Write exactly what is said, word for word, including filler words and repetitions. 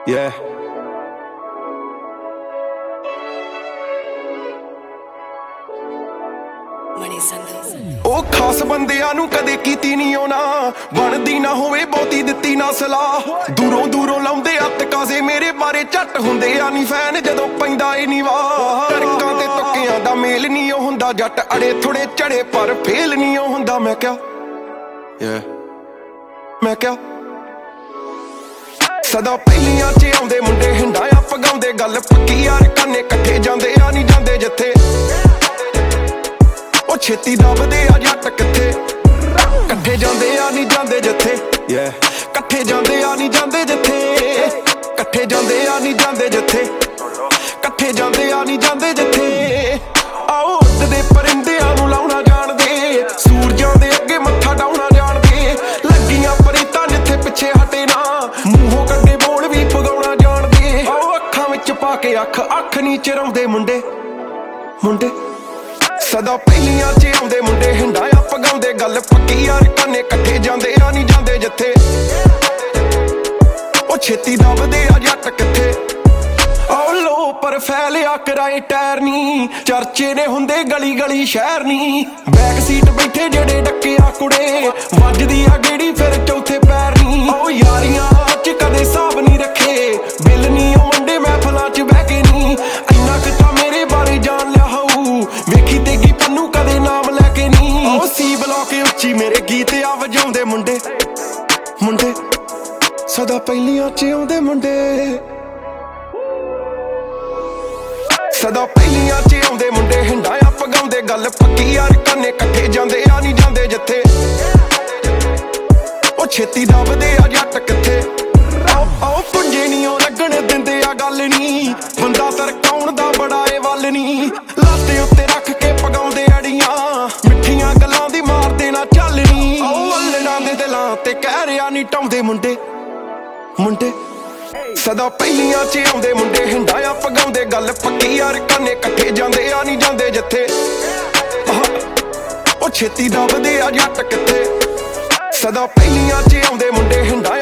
Yeah. ਉਹ ਖਾਸ ਬੰਦਿਆਂ ਨੂੰ ਕਦੇ ਕੀਤੀ ਨਹੀਂ ਹੋਣਾ, ਬਣਦੀ ਨਾ ਹੋਵੇ ਬਹੁਤੀ ਦਿੱਤੀ ਨਾ ਸਲਾਹ। ਦੂਰੋਂ ਦੂਰੋਂ ਲਾਉਂਦੇ ਆ ਤਕਾਜ਼ੇ ਮੇਰੇ ਬਾਰੇ, ਝੱਟ ਹੁੰਦੇ ਆ ਨੀ ਫੈਨ ਜਦੋਂ ਪੈਂਦਾ ਏ ਨੀ ਵਾਹ। ਟਰਕਾਂ ਤੇ ਤੁੱਕਿਆਂ ਦਾ ਮੇਲ ਨਹੀਂ ਉਹ ਹੁੰਦਾ, ਜੱਟ ਅੜੇ ਥੋੜੇ ਚੜੇ ਪਰ ਫੇਲ ਨਹੀਂ ਉਹ ਹੁੰਦਾ। ਮੈਂ ਕਿਹਾ yeah. ਮੈਂ ਕਿਹਾ ਸਦਾ ਪਹਿਲੀਆਂ ਚ ਆਉਂਦੇ ਮੁੰਡੇ ਹਿੰਡਾਇਆ ਪਗਾਉਂਦੇ, ਗੱਲ ਪੱਕੀ ਯਾਰ ਕੰਨੇ ਇਕੱਠੇ ਜਾਂਦੇ ਆ ਨੀ ਜਾਂਦੇ ਜਿੱਥੇ। ਉਹ ਛੇਤੀ ਦੱਬਦੇ ਆ ਜੱਟ ਕਿੱਥੇ, ਇਕੱਠੇ ਜਾਂਦੇ ਆ ਨੀ ਜਾਂਦੇ ਜਿੱਥੇ। ਇਕੱਠੇ ਜਾਂਦੇ ਆ ਨੀ ਜਾਂਦੇ ਜਿੱਥੇ, ਇਕੱਠੇ ਜਾਂਦੇ ਆ ਨੀ ਜਾਂਦੇ ਜਿੱਥੇ, ਇਕੱਠੇ ਜਾਂਦੇ ਆ ਨੀ ਜਾਂਦੇ ਜਿੱਥੇ। ਆਓ ਉੱਡਦੇ ਪਰਿੰਦਿਆਂ ਨੂੰ ਲਾਉਣਾ ਜਾਣਦੇ, ਸੂਰਜਾਂ ਦੇ ਅੱਗੇ ਮੱਥਾ ਡਾਉਣਾ ਜਾਣਦੇ। ਲੱਗੀਆਂ ਪਰੀਤਾਂ ਜਿੱਥੇ ਪਿੱਛੇ ਹਟੇ ਨਾ, ਮੂੰਹੋਂ ਕੱਢੇ ਬੋਲ ਵੀ ਪਗਾਉਣਾ ਜਾਣਦੇ। ਆਓ ਅੱਖਾਂ ਵਿੱਚ ਪਾ ਕੇ ਅੱਖ ਅੱਖ ਨੀ ਚਰਾਉਂਦੇ ਮੁੰਡੇ ਮੁੰਡੇ ਸਦਾ ਪਹਿਲੀਆਂ ਚ ਆਉਂਦੇ ਮੁੰਡੇ ਹਿੰਡਾਇਆ ਪਗਾਉਂਦੇ, ਗੱਲ ਪੱਕੀ ਯਾਰ ਕੰਨੇ ਇਕੱਠੇ ਜਾਂਦੇ ਆ ਨੀ ਜਾਂਦੇ ਜਿੱਥੇ। ਉਹ ਛੇਤੀ ਦੱਬਦੇ ਆ ਜੱਟ ਕਿੱਥੇ। ਆਓ ਲੋ ਪਰ ਫੈਲਿਆ ਕਰਾਏ ਟਾਇਰ ਨੀ, ਚਰਚੇ ਨੇ ਹੁੰਦੇ ਗਲੀ ਗਲੀ ਸ਼ਹਿਰ ਨੀ। ਬੈਕ ਸੀਟ ਬੈਠੇ ਜਿਹੜੇ ਡੱਕਿਆ ਕੁੜੇ, ਵੱਜਦੀ ਆ ਗੇੜੀ ਫਿਰ ਚੌਥੇ ਪੈਰ ਨੀ। ਆਓ ਯਾਰੀਆਂ ਚ ਕਦੇ ਹਿਸਾਬ ਨੀ ਰੱਖੇ, ਬਿੱਲ ਨੀ ਉਹ ਵੰਡੇ ਮਹਿਫਲਾਂ ਚ ਬਹਿ ਕੇ ਨੀ। ਇੰਨਾ ਕੁ ਤਾਂ ਮੇਰੇ ਬਾਰੇ ਜਾਣ ਲਿਆ ਹੋਊ, ਵੇਖੀ ਤੇਗੀ ਪੰਨੂ ਕਦੇ ਨਾਮ ਲੈ ਕੇ ਨੀ। ਉਹ ਸੀ ਬਲੌਕ ਉੱਚੀ ਮੇਰੇ ਗੀਤ ਆ ਵਜਾਉਂਦੇ ਮੁੰਡੇ ਮੁੰਡੇ ਸਦਾ ਪਹਿਲੀਆਂ ਚ ਆਉਂਦੇ ਮੁੰਡੇ, ਸਦਾ ਪਹਿਲੀਆਂ ਚ ਆਉਂਦੇ ਮੁੰਡੇ ਹਿੰਡਾਇਆ ਪਗਾਉਂਦੇ, ਗੱਲ ਪੱਕੀ ਯਾਰ ਕੰਨੇ ਇਕੱਠੇ ਜਾਂਦੇ ਆ ਨੀ ਜਾਂਦੇ ਜਿੱਥੇ। ਉਹ ਛੇਤੀ ਦੱਬਦੇ ਆ ਜੱਟ ਕਿੱਥੇ। ਆਓ ਪੁੰਜੇ ਨੀ ਉਹ ਲੱਗਣ ਦਿੰਦੇ ਆ ਗੱਲ ਨੀ, ਬੰਦਾ ਤਰਕਾਉਣ ਦਾ ਬੜਾ ਏ ਵੱਲ ਨੀ। ਲਾਤੇ ਉੱਤੇ ਰੱਖ ਕੇ ਪਗਾਉਂਦੇ ਅੜੀਆਂ, ਮਿੱਠੀਆਂ ਗੱਲਾਂ ਦੀ ਮਾਰਦੇ ਨਾ ਚੱਲ ਨੀ। ਆਓ ਅੱਲੜਾਂ ਦੇ ਦਿਲਾਂ ਤੇ ਕਹਿ ਰਿਆ ਨੀ ਟਾਉਂਦੇ ਮੁੰਡੇ ਮੁੰਡੇ ਸਦਾ ਪਹਿਲੀਆਂ ਚ ਆਉਂਦੇ ਮੁੰਡੇ ਹਿੰਡਾਇਆ ਪਗਾਉਂਦੇ, ਗੱਲ ਪੱਕੀ ਯਾਰ ਕੰਨੇ ਇਕੱਠੇ ਜਾਂਦੇ ਆ ਨੀ ਜਾਂਦੇ ਜਿੱਥੇ। ਉਹ ਛੇਤੀ ਦੱਬਦੇ ਆ ਜੱਟ ਕਿੱਥੇ। ਸਦਾ ਪਹਿਲੀਆਂ ਚ ਆਉਂਦੇ ਮੁੰਡੇ ਹਿੰਡਾਇਆ